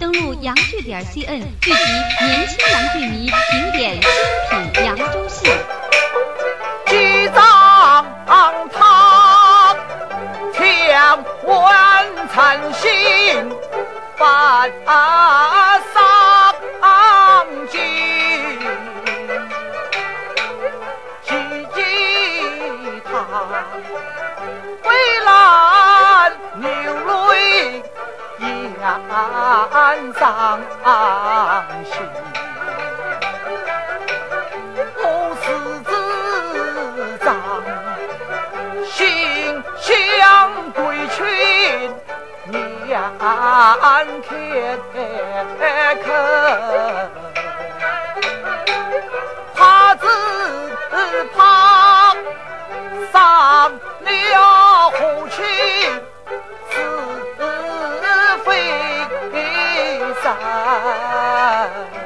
登录洋剧.cn， 聚集年轻洋剧迷，评点精品扬州戏。 击掌堂，天文残星，半上进，击他蔚蓝流泪眼上行，不是自长心向归群眼看怕自怕上了虎群是非山，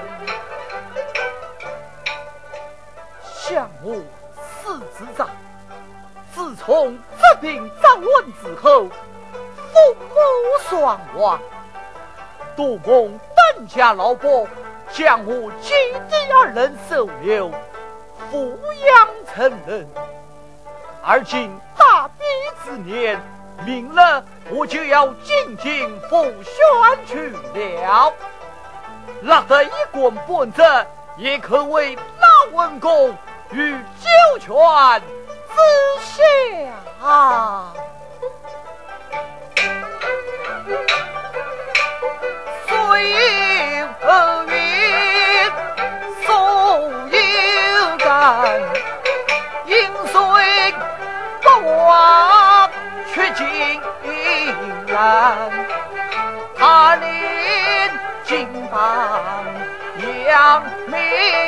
项目四之长，自从这病早瘟之后，父母双亡，杜公邓家老伯将我姐弟二人收留，抚养成人。而今大比之年，明了我就要进京赴选去了，落得一官半职，也可为老文公与九泉之下。虽有云，所有感，因虽不忘却尽然。他年金榜扬名